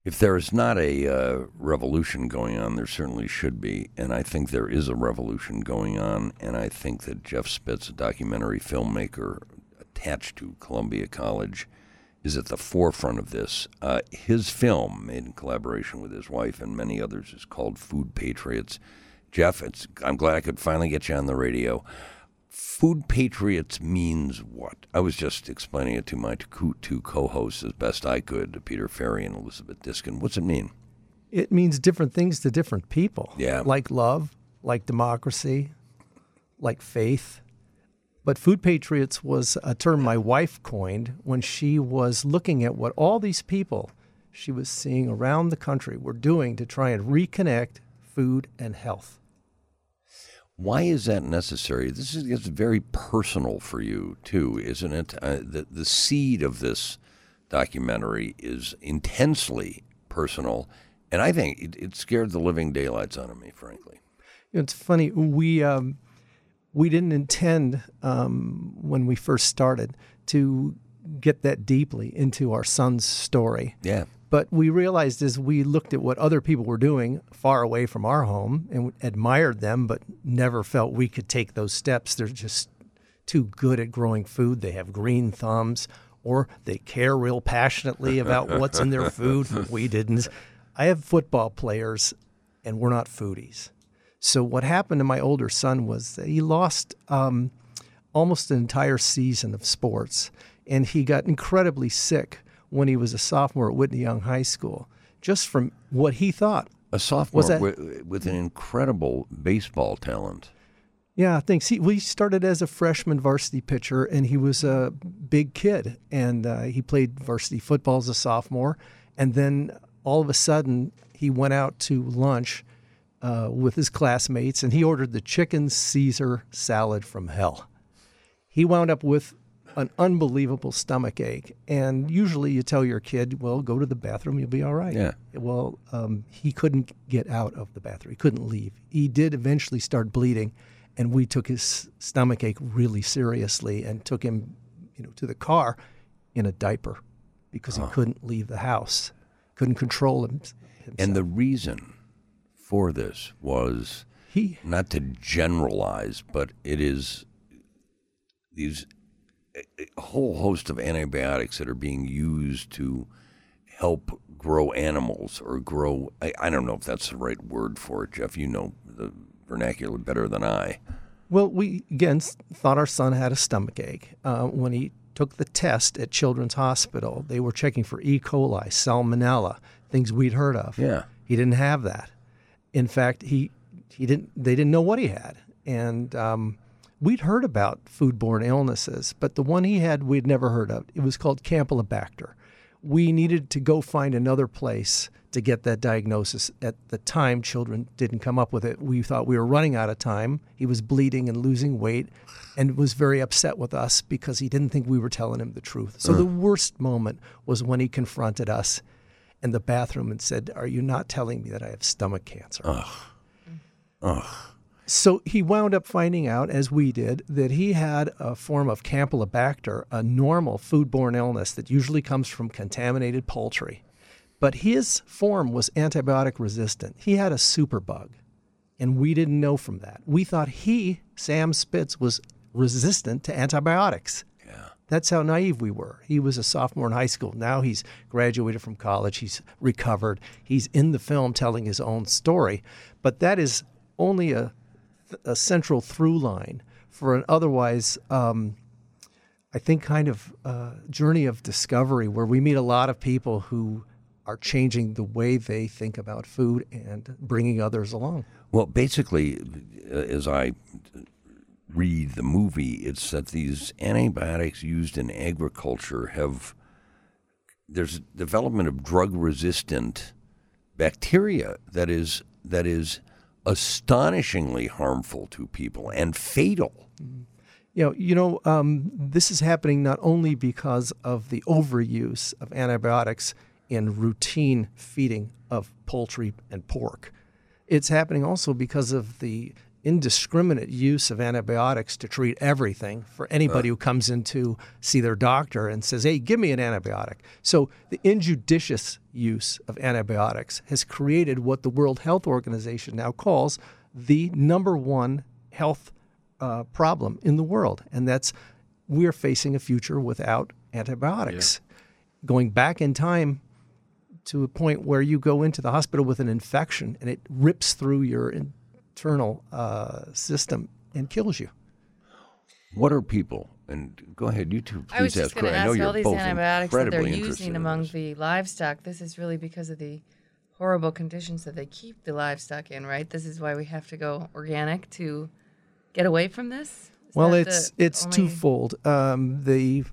If there is not a revolution going on, there certainly should be, and I think there is a revolution going on, and I think that Jeff Spitz, a documentary filmmaker attached to Columbia College, is at the forefront of this. His film, made in collaboration with his wife and many others, is called Food Patriots. Jeff, I'm glad I could finally get you on the radio. Food Patriots means what? I was just explaining it to my two co-hosts as best I could, Peter Ferry and Elizabeth Diskin. What's it mean? It means different things to different people. Yeah. Like love, like democracy, like faith. But Food Patriots was a term my wife coined when she was looking at what all these people she was seeing around the country were doing to try and reconnect food and health. Why is that necessary? This is very personal for you, too, isn't it? The seed of this documentary is intensely personal, and I think it scared the living daylights out of me, frankly. It's funny. We didn't intend, when we first started, to get that deeply into our son's story. Yeah. But we realized as we looked at what other people were doing far away from our home and admired them, but never felt we could take those steps. They're just too good at growing food. They have green thumbs, or they care real passionately about what's in their food. We didn't. I have football players, and we're not foodies. So what happened to my older son was that he lost almost an entire season of sports, and he got incredibly sick when he was a sophomore at Whitney Young High School, just from what he thought. A sophomore with an incredible baseball talent. Yeah, thanks. We started as a freshman varsity pitcher, and he was a big kid, and he played varsity football as a sophomore, and then all of a sudden he went out to lunch with his classmates, and he ordered the chicken Caesar salad from hell. He wound up with an unbelievable stomach ache. And usually you tell your kid, well, go to the bathroom, you'll be all right. Yeah. Well, he couldn't get out of the bathroom. He couldn't leave. He did eventually start bleeding, and we took his stomach ache really seriously and took him, to the car in a diaper because he couldn't leave the house, couldn't control himself. And the reason for this was, not to generalize, but it is these a whole host of antibiotics that are being used to help grow animals or grow, I don't know if that's the right word for it, Jeff. You know the vernacular better than I. Well, we, again, thought our son had a stomach ache. When he took the test at Children's Hospital, they were checking for E. coli, salmonella, things we'd heard of. Yeah. He didn't have that. In fact, they didn't know what he had. And we'd heard about foodborne illnesses, but the one he had we'd never heard of. It was called Campylobacter. We needed to go find another place to get that diagnosis. At the time, children didn't come up with it. We thought we were running out of time. He was bleeding and losing weight and was very upset with us because he didn't think we were telling him the truth. So the worst moment was when he confronted us in the bathroom and said, "Are you not telling me that I have stomach cancer?" So he wound up finding out, as we did, that he had a form of Campylobacter, a normal foodborne illness that usually comes from contaminated poultry. But his form was antibiotic resistant. He had a superbug, and we didn't know from that. We thought Sam Spitz, was resistant to antibiotics. Yeah. That's how naive we were. He was a sophomore in high school. Now he's graduated from college. He's recovered. He's in the film telling his own story. But that is only a central through line for an otherwise, I think, kind of journey of discovery where we meet a lot of people who are changing the way they think about food and bringing others along. Well, basically, as I read the movie, it's that these antibiotics used in agriculture there's development of drug-resistant bacteria that is astonishingly harmful to people and fatal. This is happening not only because of the overuse of antibiotics in routine feeding of poultry and pork. It's happening also because of the indiscriminate use of antibiotics to treat everything for anybody who comes in to see their doctor and says, hey, give me an antibiotic. So the injudicious use of antibiotics has created what the World Health Organization now calls the number one health problem in the world, and that's we're facing a future without antibiotics. Yeah. Going back in time to a point where you go into the hospital with an infection and it rips through your internal system and kills you. What are people? And go ahead, you two. Please I was just going to ask all these antibiotics that they're using among the livestock. This is really because of the horrible conditions that they keep the livestock in, right? This is why we have to go organic to get away from this? Well, it's twofold. The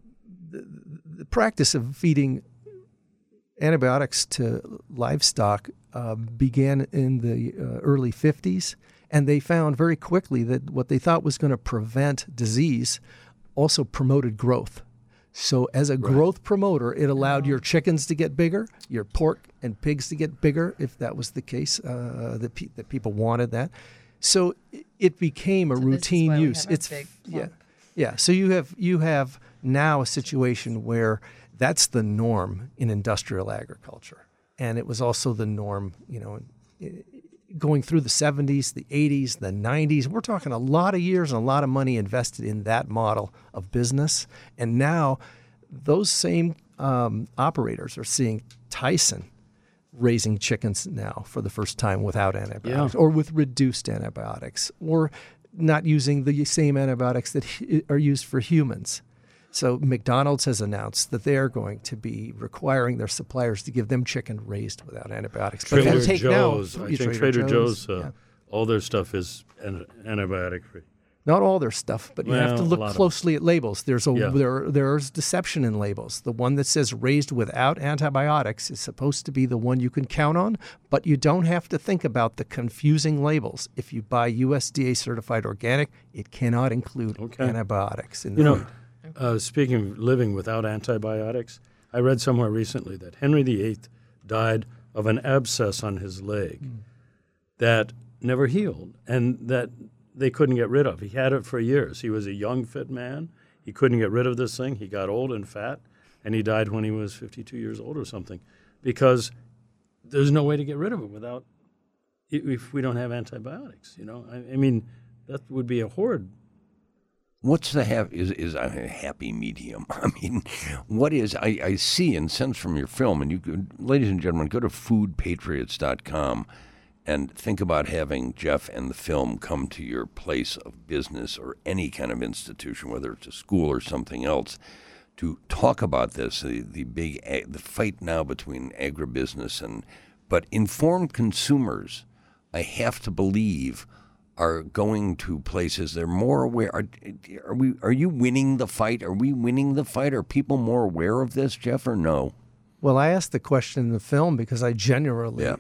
practice of feeding antibiotics to livestock began in the early 50s, and they found very quickly that what they thought was going to prevent disease also promoted growth. So as a growth promoter, it allowed your chickens to get bigger, your pork and pigs to get bigger, if that was the case, that people wanted that. So it became a routine use. Yeah. So you have now a situation where that's the norm in industrial agriculture, and it was also the norm, going through the 70s, the 80s, the 90s. We're talking a lot of years and a lot of money invested in that model of business, and now those same operators are seeing Tyson raising chickens now for the first time without antibiotics or with reduced antibiotics or not using the same antibiotics that are used for humans. So McDonald's has announced that they are going to be requiring their suppliers to give them chicken raised without antibiotics. Trader Joe's, I think Trader Joe's, all their stuff is antibiotic free. Not all their stuff, but you have to look closely at labels. There's deception in labels. The one that says raised without antibiotics is supposed to be the one you can count on, but you don't have to think about the confusing labels. If you buy USDA certified organic, it cannot include antibiotics in the food. Speaking of living without antibiotics, I read somewhere recently that Henry VIII died of an abscess on his leg that never healed and that they couldn't get rid of. He had it for years. He was a young, fit man. He couldn't get rid of this thing. He got old and fat, and he died when he was 52 years old or something because there's no way to get rid of it without if we don't have antibiotics. I mean, that would be a horrid. What's the is a happy medium? I mean, what is I see and sense from your film, and you could, ladies and gentlemen, go to foodpatriots.com and think about having Jeff and the film come to your place of business or any kind of institution, whether it's a school or something else, to talk about this, the fight now between agribusiness but informed consumers, I have to believe, are going to places they're more aware. Are you winning the fight? Are we winning the fight? Are people more aware of this, Jeff, or no? Well, I asked the question in the film because I genuinely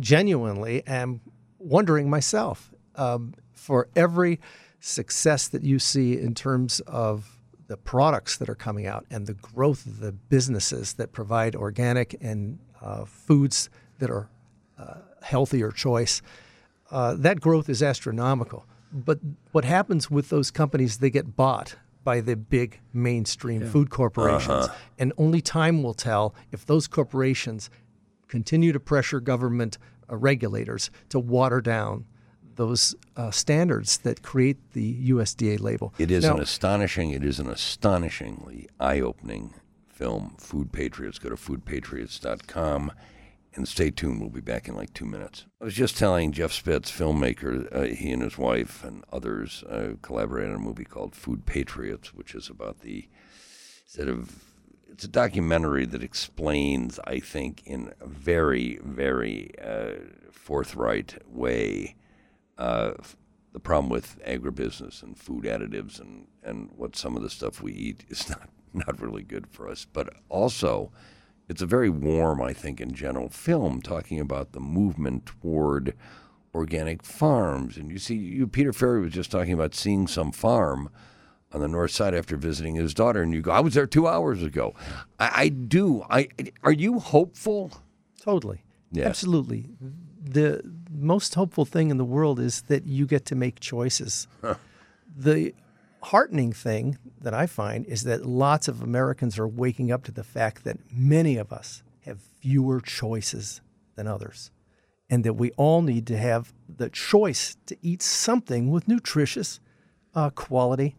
am wondering myself. For every success that you see in terms of the products that are coming out and the growth of the businesses that provide organic and foods that are healthier choice, that growth is astronomical. But what happens with those companies, they get bought by the big mainstream food corporations. And only time will tell if those corporations continue to pressure government regulators to water down those standards that create the USDA label. It is an astonishingly eye-opening film, Food Patriots. Go to foodpatriots.com. And stay tuned. We'll be back in like 2 minutes. I was just telling Jeff Spitz, filmmaker, he and his wife and others collaborated on a movie called Food Patriots, which is about it's a documentary that explains, I think, in a very, very forthright way, the problem with agribusiness and food additives and what some of the stuff we eat is not really good for us. But also, it's a very warm, I think, in general film, talking about the movement toward organic farms. And you see, Peter Ferry was just talking about seeing some farm on the north side after visiting his daughter, and you go, I was there 2 hours ago. I do. Are you hopeful? Totally. Yeah. Absolutely. The most hopeful thing in the world is that you get to make choices. The heartening thing that I find is that lots of Americans are waking up to the fact that many of us have fewer choices than others, and that we all need to have the choice to eat something with nutritious quality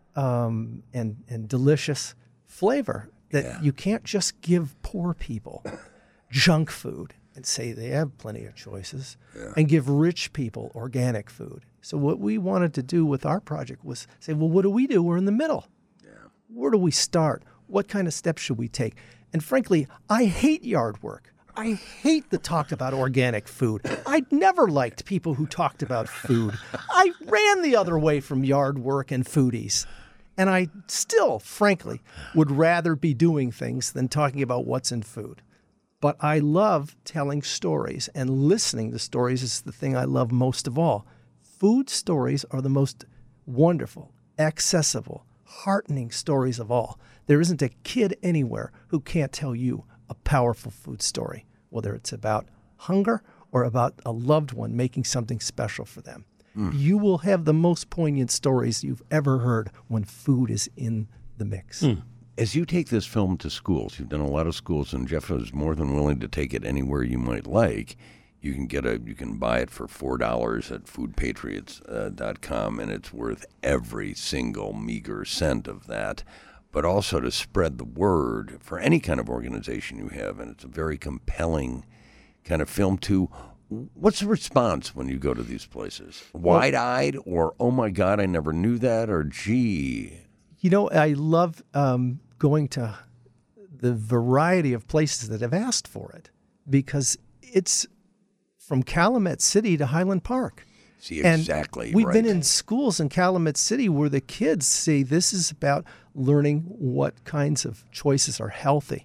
and delicious flavor, that you can't just give poor people junk food and say they have plenty of choices, and give rich people organic food. So what we wanted to do with our project was say, well, what do we do? We're in the middle. Yeah. Where do we start? What kind of steps should we take? And frankly, I hate yard work. I hate the talk about organic food. I never liked people who talked about food. I ran the other way from yard work and foodies. And I still, frankly, would rather be doing things than talking about what's in food. But I love telling stories, and listening to stories is the thing I love most of all. Food stories are the most wonderful, accessible, heartening stories of all. There isn't a kid anywhere who can't tell you a powerful food story, whether it's about hunger or about a loved one making something special for them. You will have the most poignant stories you've ever heard when food is in the mix. As you take this film to schools, you've done a lot of schools, and Jeff is more than willing to take it anywhere you might like. You can buy it for $4 at foodpatriots.com, and it's worth every single meager cent of that. But also to spread the word for any kind of organization you have, and it's a very compelling kind of film too. What's the response when you go to these places? Wide-eyed, or oh my God, I never knew that, or gee? You know, I love going to the variety of places that have asked for it, because it's from Calumet City to Highland Park. See, exactly. And we've been in schools in Calumet City where the kids say this is about learning what kinds of choices are healthy.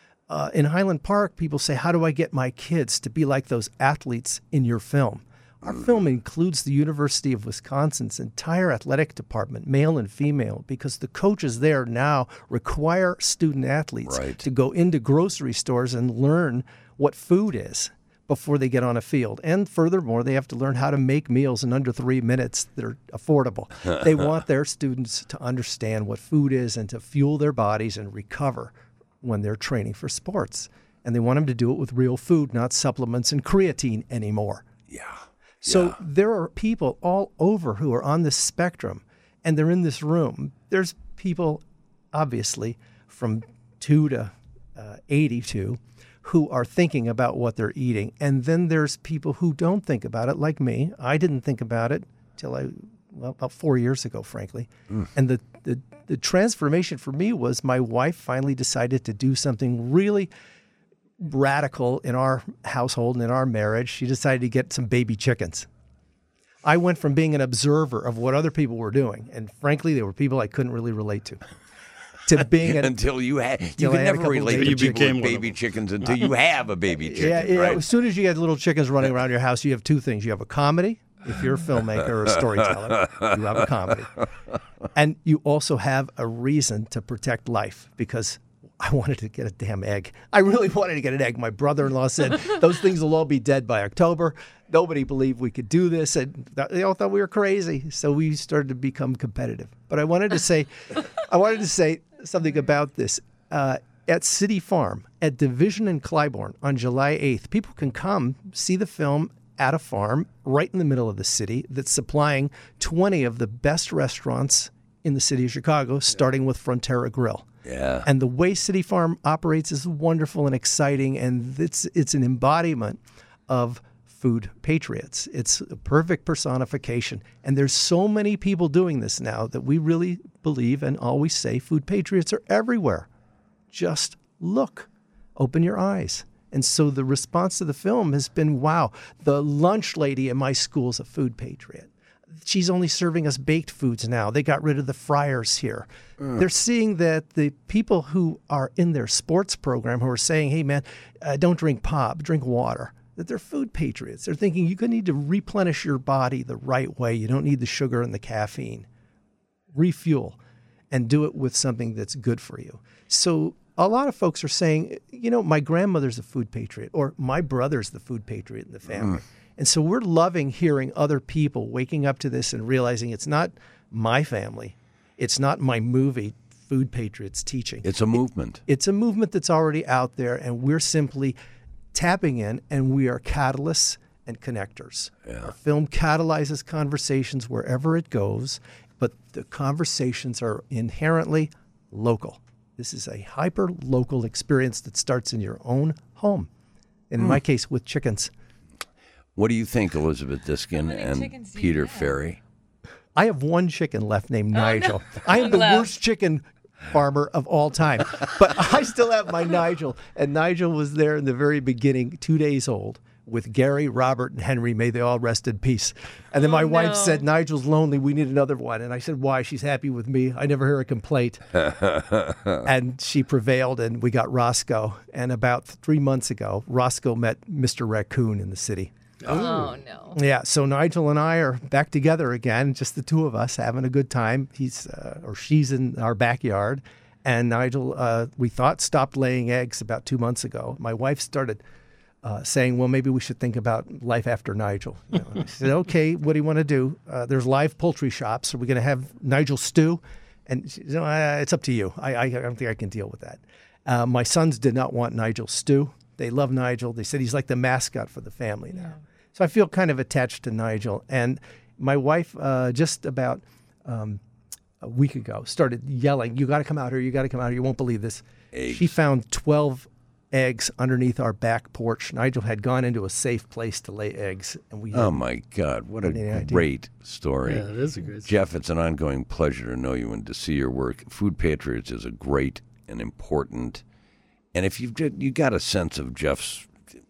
In Highland Park, people say, how do I get my kids to be like those athletes in your film? Our film includes the University of Wisconsin's entire athletic department, male and female, because the coaches there now require student athletes to go into grocery stores and learn what food is before they get on a field. And furthermore, they have to learn how to make meals in under 3 minutes that are affordable. They want their students to understand what food is and to fuel their bodies and recover when they're training for sports. And they want them to do it with real food, not supplements and creatine anymore. So there are people all over who are on this spectrum, and they're in this room. There's people, obviously, from 2 to 82 who are thinking about what they're eating. And then there's people who don't think about it, like me. I didn't think about it till about 4 years ago, frankly. And the transformation for me was my wife finally decided to do something really radical in our household and in our marriage. She decided to get some baby chickens. I went from being an observer of what other people were doing, and frankly, they were people I couldn't really relate to being until you can never relate to people with baby chickens until you have a baby chicken. Right? As soon as you get little chickens running around your house, you have two things. You have a comedy. If you're a filmmaker or a storyteller, you have a comedy. And you also have a reason to protect life, because I wanted to get a damn egg. I really wanted to get an egg. My brother-in-law said, those things will all be dead by October. Nobody believed we could do this. And they all thought we were crazy. So we started to become competitive. But I wanted to say something about this. At City Farm, at Division in Clybourne on July 8th, people can come see the film at a farm right in the middle of the city that's supplying 20 of the best restaurants in the city of Chicago, starting with Frontera Grill. Yeah. And the way City Farm operates is wonderful and exciting, and it's an embodiment of food patriots. It's a perfect personification. And there's so many people doing this now that we really believe and always say food patriots are everywhere. Just look. Open your eyes. And so the response to the film has been, wow, the lunch lady at my school's a food patriot. She's only serving us baked foods now. They got rid of the fryers here. They're seeing that the people who are in their sports program who are saying, hey, man, don't drink pop, drink water, that they're food patriots. They're thinking you need to replenish your body the right way. You don't need the sugar and the caffeine. Refuel and do it with something that's good for you. So a lot of folks are saying, my grandmother's a food patriot, or my brother's the food patriot in the family. And so we're loving hearing other people waking up to this and realizing it's not my family. It's not my movie, Food Patriots teaching. It's a movement. It's a movement that's already out there, and we're simply tapping in, and we are catalysts and connectors. Yeah. Our film catalyzes conversations wherever it goes, but the conversations are inherently local. This is a hyper-local experience that starts in your own home, and in my case, with chickens. What do you think, Elizabeth Diskin and Peter Ferry? I have one chicken left named Nigel. No. I am the worst chicken farmer of all time, but I still have my Nigel. And Nigel was there in the very beginning, 2 days old, with Gary, Robert, and Henry. May they all rest in peace. And then my wife said, Nigel's lonely. We need another one. And I said, why? She's happy with me. I never hear a complaint. And she prevailed, and we got Roscoe. And about 3 months ago, Roscoe met Mr. Raccoon in the city. Oh, no. Yeah, so Nigel and I are back together again, just the two of us having a good time. He's or she's in our backyard. And Nigel, we thought, stopped laying eggs about 2 months ago. My wife started saying, well, maybe we should think about life after Nigel. I said, okay, what do you want to do? There's live poultry shops. Are we going to have Nigel stew? And she said, it's up to you. I don't think I can deal with that. My sons did not want Nigel stew. They love Nigel. They said he's like the mascot for the family now. So I feel kind of attached to Nigel. And my wife, just about a week ago, started yelling, you got to come out here, you got to come out here, you won't believe this. Eggs. She found 12 eggs underneath our back porch. Nigel had gone into a safe place to lay eggs. And we Oh, my God, what a great story. Yeah, it is a great story. Jeff, it's an ongoing pleasure to know you and to see your work. Food Patriots is a great and important, and if you got a sense of Jeff's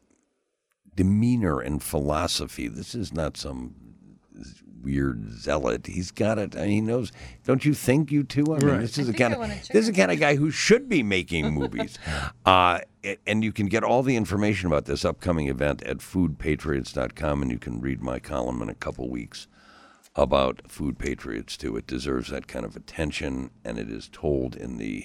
demeanor and philosophy. This is not some weird zealot. He's got it. He knows. Don't you think, you too? I mean, this is the kind of guy who should be making movies. And you can get all the information about this upcoming event at foodpatriots.com, and you can read my column in a couple weeks about Food Patriots too. It deserves that kind of attention, and it is told in the,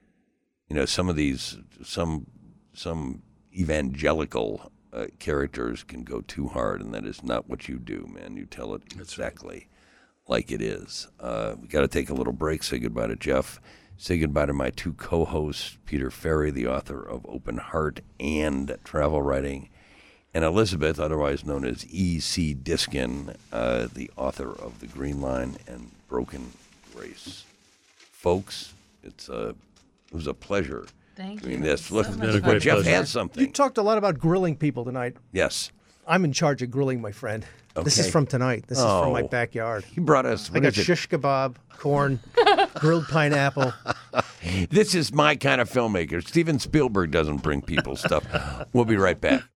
some evangelical characters can go too hard, and that is not what you do, man. You tell it exactly like it is. We got to take a little break, say goodbye to Jeff, say goodbye to my two co-hosts, Peter Ferry, the author of Open Heart and Travel Writing, and Elizabeth, otherwise known as E.C. Diskin, the author of The Green Line and Broken Grace. Folks, it was a pleasure. Thank doing you. this. Look, It's been a great Jeff pleasure. has something. You talked a lot about grilling people tonight. Yes. I'm in charge of grilling, my friend. This is Okay. from tonight. This is from my Oh. backyard. He brought us. I What got is it? shish kebab, corn, grilled pineapple. This is my kind of filmmaker. Steven Spielberg doesn't bring people stuff. We'll be right back.